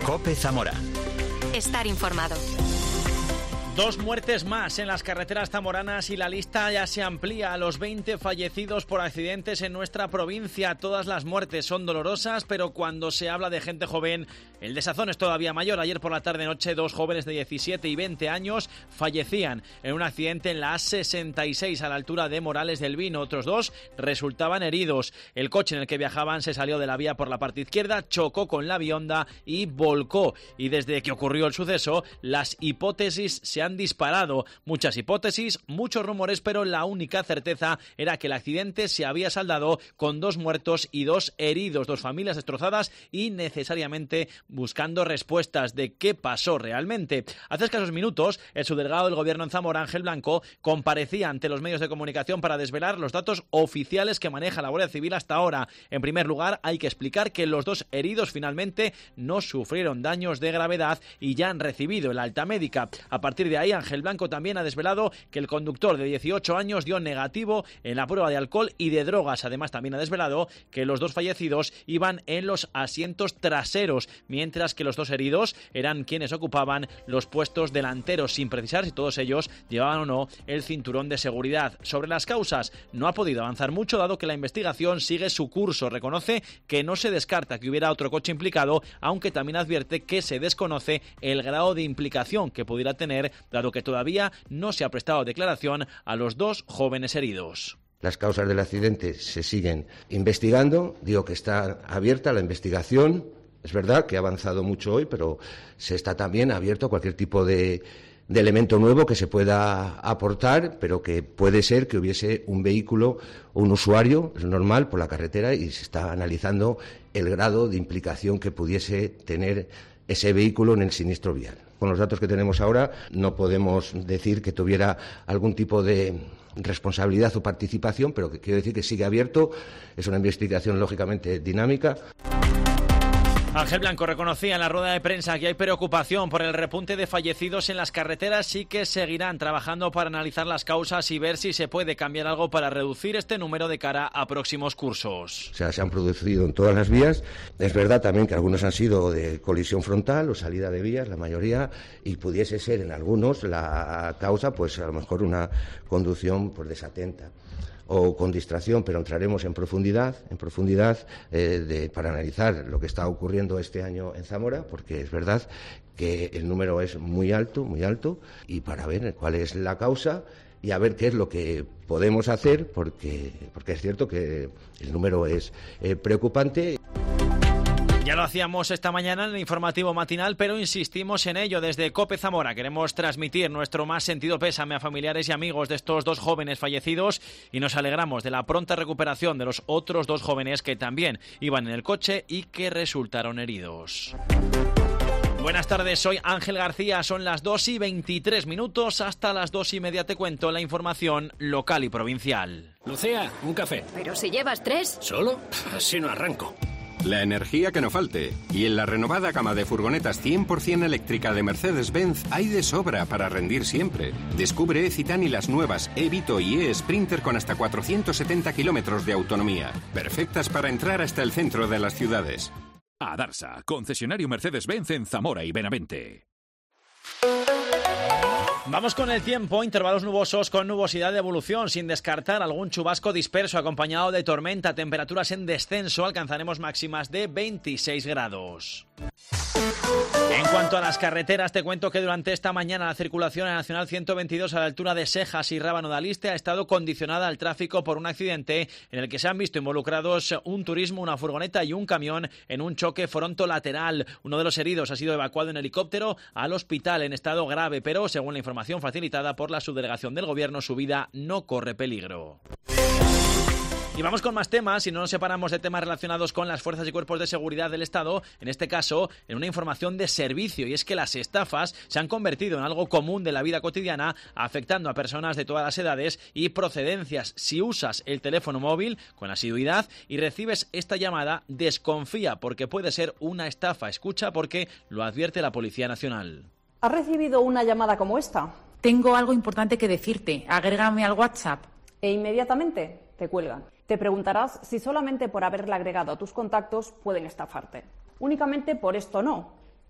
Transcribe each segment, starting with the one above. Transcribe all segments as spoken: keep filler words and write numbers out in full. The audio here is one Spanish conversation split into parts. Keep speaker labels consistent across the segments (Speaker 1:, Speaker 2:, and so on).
Speaker 1: COPE Zamora.
Speaker 2: Estar informado.
Speaker 3: Dos muertes más en las carreteras zamoranas y la lista ya se amplía a los veinte fallecidos por accidentes en nuestra provincia. Todas las muertes son dolorosas, pero cuando se habla de gente joven, el desazón es todavía mayor. Ayer por la tarde-noche, dos jóvenes de diecisiete y veinte años fallecían en un accidente en la A sesenta y seis a la altura de Morales del Vino. Otros dos resultaban heridos. El coche en el que viajaban se salió de la vía por la parte izquierda, chocó con la bionda y volcó. Y desde que ocurrió el suceso, las hipótesis se han han disparado. Muchas hipótesis, muchos rumores, pero la única certeza era que el accidente se había saldado con dos muertos y dos heridos, dos familias destrozadas y necesariamente buscando respuestas de qué pasó realmente. Hace escasos minutos, el subdelegado del Gobierno en Zamora, Ángel Blanco, comparecía ante los medios de comunicación para desvelar los datos oficiales que maneja la Guardia Civil hasta ahora. En primer lugar, hay que explicar que los dos heridos finalmente no sufrieron daños de gravedad y ya han recibido el alta médica. A partir de ahí, Ángel Blanco también ha desvelado que el conductor de dieciocho años dio negativo en la prueba de alcohol y de drogas. Además, también ha desvelado que los dos fallecidos iban en los asientos traseros, mientras que los dos heridos eran quienes ocupaban los puestos delanteros, sin precisar si todos ellos llevaban o no el cinturón de seguridad. Sobre las causas, no ha podido avanzar mucho, dado que la investigación sigue su curso. Reconoce que no se descarta que hubiera otro coche implicado, aunque también advierte que se desconoce el grado de implicación que pudiera tener, dado que todavía no se ha prestado declaración a los dos jóvenes heridos.
Speaker 4: Las causas del accidente se siguen investigando. Digo que está abierta la investigación. Es verdad que ha avanzado mucho hoy, pero se está también abierto a cualquier tipo de, de elemento nuevo que se pueda aportar, pero que puede ser que hubiese un vehículo o un usuario, es normal, por la carretera, y se está analizando el grado de implicación que pudiese tener ese vehículo en el siniestro vial. Con los datos que tenemos ahora, no podemos decir que tuviera algún tipo de responsabilidad o participación, pero que quiero decir que sigue abierto. Es una investigación, lógicamente, dinámica.
Speaker 3: Ángel Blanco reconocía en la rueda de prensa que hay preocupación por el repunte de fallecidos en las carreteras y que seguirán trabajando para analizar las causas y ver si se puede cambiar algo para reducir este número de cara a próximos cursos.
Speaker 4: O sea, se han producido en todas las vías. Es verdad también que algunos han sido de colisión frontal o salida de vías, la mayoría, y pudiese ser en algunos la causa, pues a lo mejor una conducción pues desatenta o con distracción, pero entraremos en profundidad, en profundidad eh, de, para analizar lo que está ocurriendo este año en Zamora, porque es verdad que el número es muy alto, muy alto, y para ver cuál es la causa y a ver qué es lo que podemos hacer, porque, porque es cierto que el número es eh, preocupante.
Speaker 3: Ya lo hacíamos esta mañana en el informativo matinal, pero insistimos en ello desde COPE Zamora. Queremos transmitir nuestro más sentido pésame a familiares y amigos de estos dos jóvenes fallecidos y nos alegramos de la pronta recuperación de los otros dos jóvenes que también iban en el coche y que resultaron heridos. Buenas tardes, soy Ángel García, son las dos y veintitrés minutos, hasta las dos y media te cuento la información local y provincial.
Speaker 5: Lucía, un café.
Speaker 2: Pero si llevas tres.
Speaker 5: ¿Solo? Así no arranco.
Speaker 6: La energía que no falte. Y en la renovada gama de furgonetas cien por ciento eléctrica de Mercedes-Benz hay de sobra para rendir siempre. Descubre E-Citan y las nuevas E-Vito y E-Sprinter con hasta cuatrocientos setenta kilómetros de autonomía. Perfectas para entrar hasta el centro de las ciudades.
Speaker 1: Adarsa, concesionario Mercedes-Benz en Zamora y Benavente.
Speaker 3: Vamos con el tiempo, intervalos nubosos con nubosidad de evolución, sin descartar algún chubasco disperso acompañado de tormenta, temperaturas en descenso, alcanzaremos máximas de veintiséis grados. En cuanto a las carreteras, te cuento que durante esta mañana la circulación en la Nacional ciento veintidós a la altura de Sejas y Rábano de Aliste ha estado condicionada al tráfico por un accidente en el que se han visto involucrados un turismo, una furgoneta y un camión en un choque frontolateral. Uno de los heridos ha sido evacuado en helicóptero al hospital en estado grave, pero según la información facilitada por la subdelegación del Gobierno, su vida no corre peligro. Y vamos con más temas, y no nos separamos de temas relacionados con las fuerzas y cuerpos de seguridad del Estado, en este caso en una información de servicio, y es que las estafas se han convertido en algo común de la vida cotidiana, afectando a personas de todas las edades y procedencias. Si usas el teléfono móvil con asiduidad y recibes esta llamada, desconfía porque puede ser una estafa. Escucha porque lo advierte la Policía Nacional.
Speaker 7: ¿Has recibido una llamada como esta?
Speaker 8: Tengo algo importante que decirte. Agrégame al WhatsApp.
Speaker 7: E inmediatamente te cuelgan. Te preguntarás si solamente por haberle agregado a tus contactos pueden estafarte. Únicamente por esto no,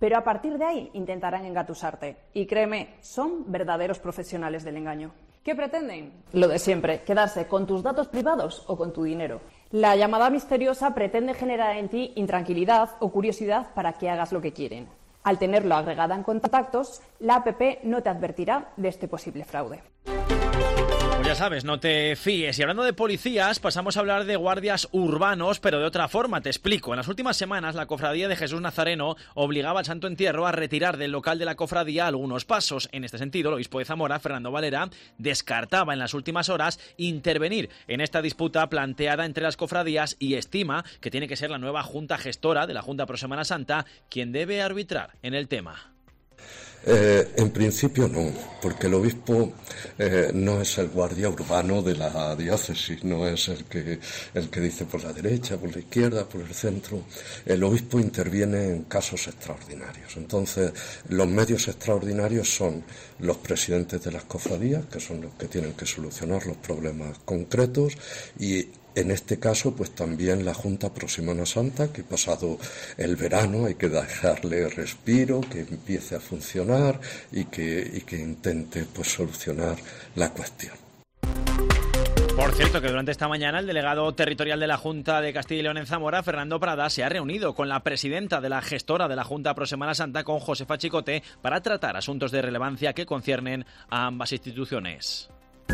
Speaker 7: pero a partir de ahí intentarán engatusarte. Y créeme, son verdaderos profesionales del engaño. ¿Qué pretenden? Lo de siempre, quedarse con tus datos privados o con tu dinero. La llamada misteriosa pretende generar en ti intranquilidad o curiosidad para que hagas lo que quieren. Al tenerlo agregada en contactos, la app no te advertirá de este posible fraude.
Speaker 3: Pues ya sabes, no te fíes. Y hablando de policías, pasamos a hablar de guardias urbanos, pero de otra forma, te explico. En las últimas semanas, la Cofradía de Jesús Nazareno obligaba al Santo Entierro a retirar del local de la cofradía algunos pasos. En este sentido, el obispo de Zamora, Fernando Valera, descartaba en las últimas horas intervenir en esta disputa planteada entre las cofradías y estima que tiene que ser la nueva Junta Gestora de la Junta Pro Semana Santa quien debe arbitrar en el tema.
Speaker 9: Eh, en principio no, porque el obispo eh, no es el guardia urbano de la diócesis, no es el que, el que dice por la derecha, por la izquierda, por el centro. El obispo interviene en casos extraordinarios. Entonces, los medios extraordinarios son los presidentes de las cofradías, que son los que tienen que solucionar los problemas concretos, y en este caso, pues también la Junta Pro Semana Santa, que pasado el verano hay que dejarle respiro, que empiece a funcionar y que, y que intente pues solucionar la cuestión.
Speaker 3: Por cierto, que durante esta mañana el delegado territorial de la Junta de Castilla y León en Zamora, Fernando Prada, se ha reunido con la presidenta de la gestora de la Junta Pro Semana Santa, con Josefa Chicote, para tratar asuntos de relevancia que conciernen a ambas instituciones.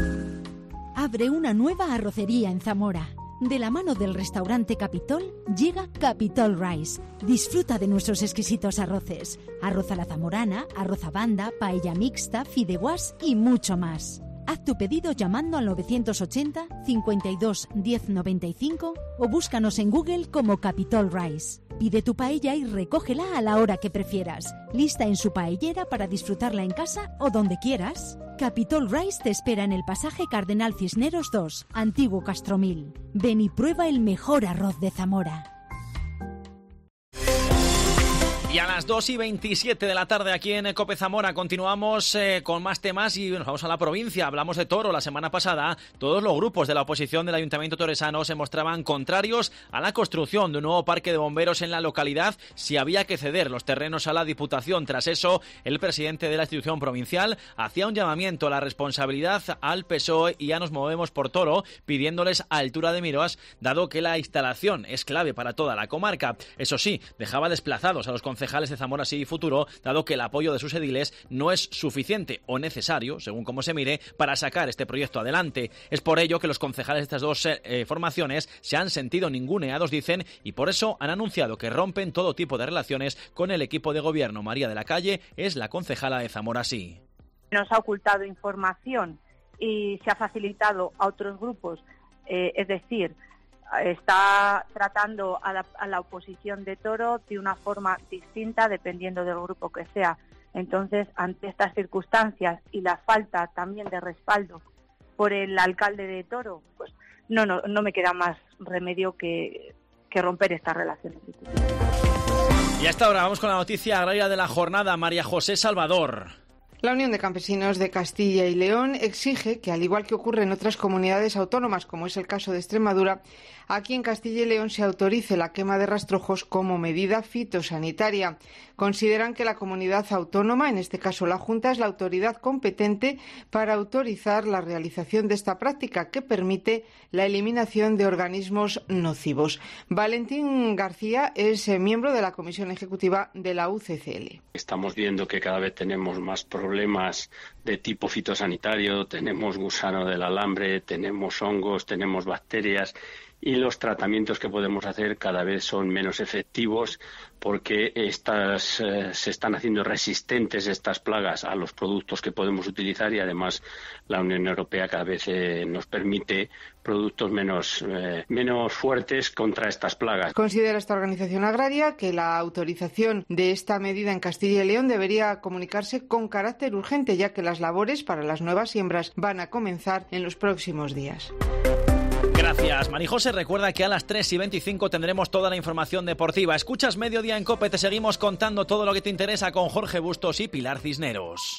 Speaker 10: Abre una nueva arrocería en Zamora. De la mano del restaurante Capitol llega Capitol Rice. Disfruta de nuestros exquisitos arroces. Arroz a la zamorana, arroz a banda, paella mixta, fideuás y mucho más. Haz tu pedido llamando al novecientos ochenta, cincuenta y dos, diez noventa y cinco o búscanos en Google como Capitol Rice. Pide tu paella y recógela a la hora que prefieras. Lista en su paellera para disfrutarla en casa o donde quieras. Capitol Rice te espera en el pasaje Cardenal Cisneros dos, Antiguo Castromil. Ven y prueba el mejor arroz de Zamora.
Speaker 3: Y a las dos y veintisiete de la tarde aquí en Cope Zamora continuamos eh, con más temas y nos vamos a la provincia. Hablamos de toro. La semana pasada todos los grupos de la oposición del Ayuntamiento toresano se mostraban contrarios a la construcción de un nuevo parque de bomberos en la localidad si había que ceder los terrenos a la Diputación. Tras eso, el presidente de la institución provincial hacía un llamamiento a la responsabilidad al P S O E y a Nos Movemos por Toro, pidiéndoles altura de miras, dado que la instalación es clave para toda la comarca. Eso sí, dejaba desplazados a los concejales de Zamora Sí y Futuro, dado que el apoyo de sus ediles no es suficiente o necesario, según cómo se mire, para sacar este proyecto adelante. Es por ello que los concejales de estas dos eh, formaciones se han sentido ninguneados, dicen, y por eso han anunciado que rompen todo tipo de relaciones con el equipo de gobierno. María de la Calle es la concejala de Zamora Sí.
Speaker 11: Nos ha ocultado información y se ha facilitado a otros grupos, eh, es decir, está tratando a la, a la oposición de Toro de una forma distinta dependiendo del grupo que sea. Entonces, ante estas circunstancias y la falta también de respaldo por el alcalde de Toro, pues no, no, no me queda más remedio que, que romper estas relaciones.
Speaker 3: Y hasta ahora vamos con la noticia agraria de la jornada. María José Salvador.
Speaker 12: La Unión de Campesinos de Castilla y León exige que, al igual que ocurre en otras comunidades autónomas, como es el caso de Extremadura, aquí en Castilla y León se autorice la quema de rastrojos como medida fitosanitaria. Consideran que la comunidad autónoma, en este caso la Junta, es la autoridad competente para autorizar la realización de esta práctica que permite la eliminación de organismos nocivos. Valentín García es miembro de la Comisión Ejecutiva de la U C C L.
Speaker 13: Estamos viendo que cada vez tenemos más problemas de tipo fitosanitario, tenemos gusano del alambre, tenemos hongos, tenemos bacterias y los tratamientos que podemos hacer cada vez son menos efectivos porque estas, eh, se están haciendo resistentes estas plagas a los productos que podemos utilizar y además la Unión Europea cada vez eh, nos permite productos menos, eh, menos fuertes contra estas plagas.
Speaker 12: Considera esta organización agraria que la autorización de esta medida en Castilla y León debería comunicarse con carácter urgente, ya que las labores para las nuevas siembras van a comenzar en los próximos días.
Speaker 3: Gracias, Marijose. Recuerda que a las tres y veinticinco tendremos toda la información deportiva. Escuchas Mediodía en COPE, te seguimos contando todo lo que te interesa con Jorge Bustos y Pilar Cisneros.